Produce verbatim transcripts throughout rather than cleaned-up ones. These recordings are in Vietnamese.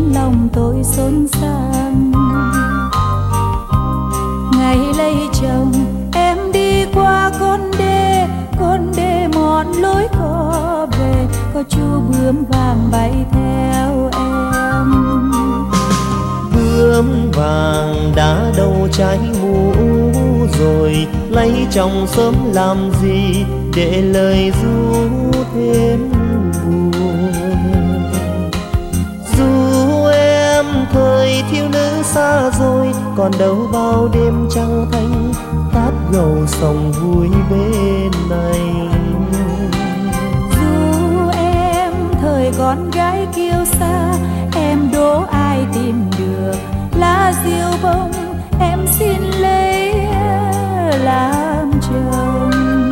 khiến lòng tôi xốn sang. Ngày lấy chồng em đi qua con đê, con đê mòn lối có về, có chú bướm vàng bay theo em. Bướm vàng đã đâu trái mũ rồi, lấy chồng sớm làm gì để lời ru thêm buồn. Dù em thời thiếu nữ xa rồi, còn đâu bao đêm trăng thanh tát gầu sông vui bên này. Dù em thời con gái kiêu xa, em đố ai tìm được lá diêu bông em xin lấy làm chồng.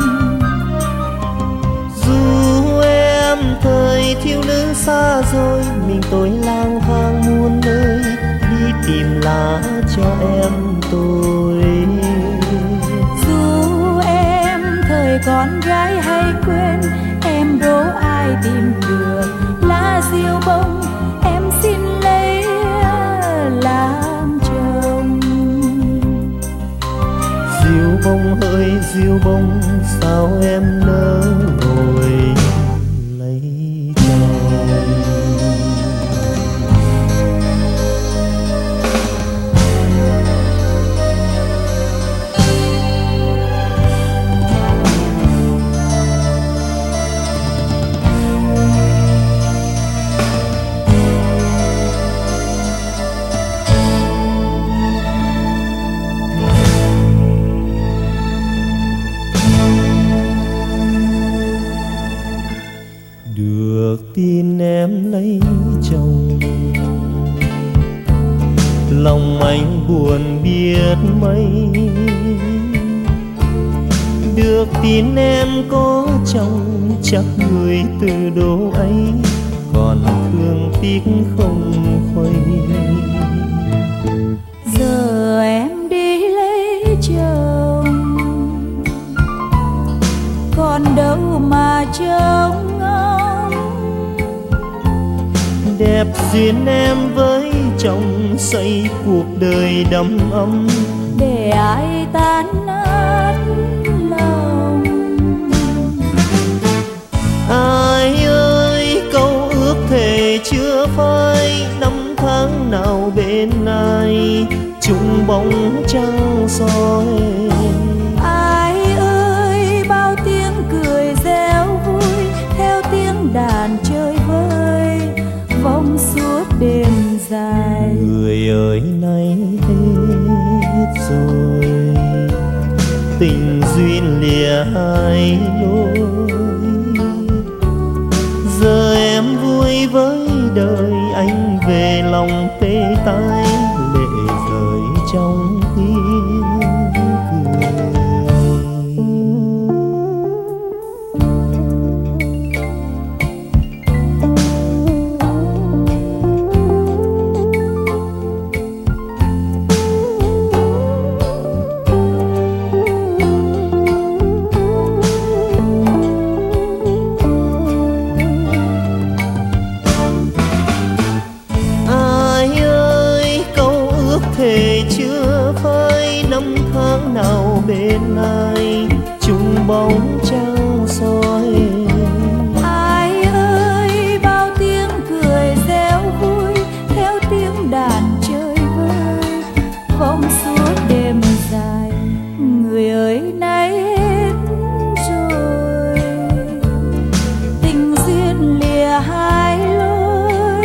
Dù em thời thiếu nữ xa rồi, mình tôi lang thang muôn nơi đi tìm lá cho em tôi. Dù em thời con gái hay quên, em đố ai tìm được lá diêu bông em xin lấy làm chồng. Diêu bông ơi diêu bông, sao em nỡ ngồi lấy chồng. Được tin em lấy chồng, lòng anh buồn biết mấy. Được tin em có chồng, chắc người từ đô ấy còn thương tiếc không khuây. Giờ em đi lấy chồng, còn đâu mà trông ngóng. Đẹp duyên em với chồng, xây cuộc đời đầm ấm, để ai tan nát lòng. Ai ơi câu ước thề chưa phai, năm tháng nào bên ai chung bóng trăng soi. Ai ơi bao tiếng cười réo vui, theo tiếng đàn chơi vơi vòng suốt đêm dài. Người ơi nay hết rồi, tình duyên lìa hai lối. Giờ em vui với đời, anh về lòng tê tái, lệ rơi trong tiếng cười. Thề chưa phai, năm tháng nào bên ai chung bóng trăng soi. Ai ơi bao tiếng cười réo vui, theo tiếng đàn chơi vơi vòng suốt đêm dài. Người ơi nay hết rồi, tình duyên lìa hai lối.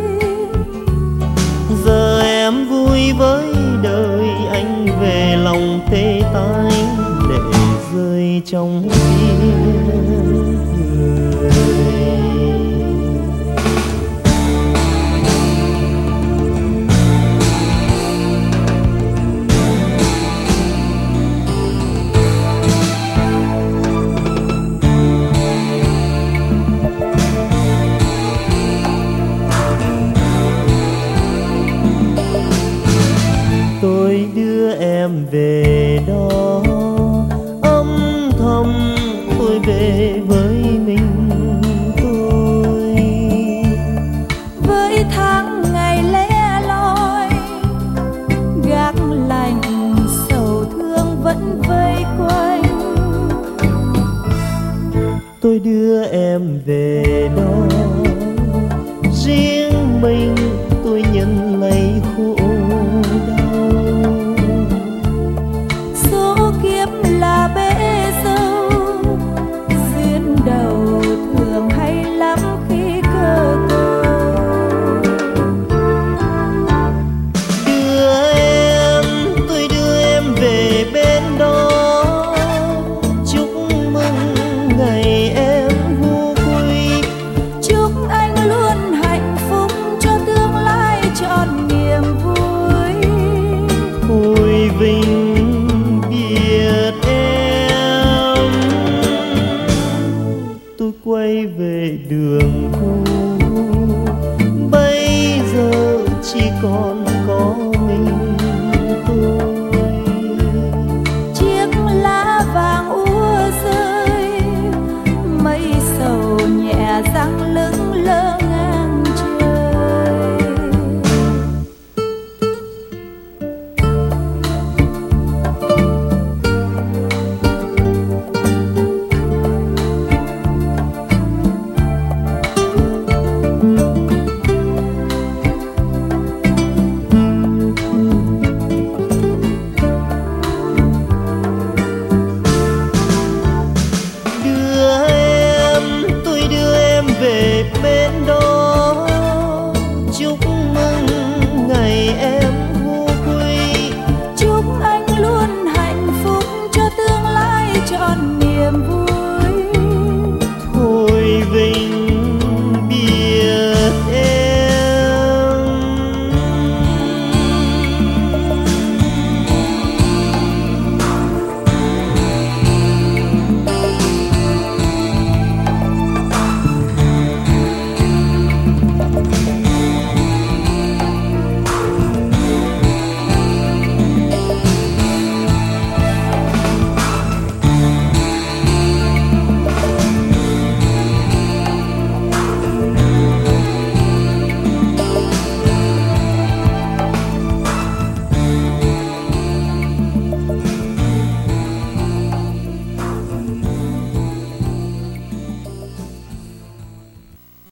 Giờ em vui với đời, anh về lòng tê tái, lệ rơi trong tiếng cười. Tôi đưa em về đó âm thầm, tôi về với mình tôi. Với tháng ngày em về đâu.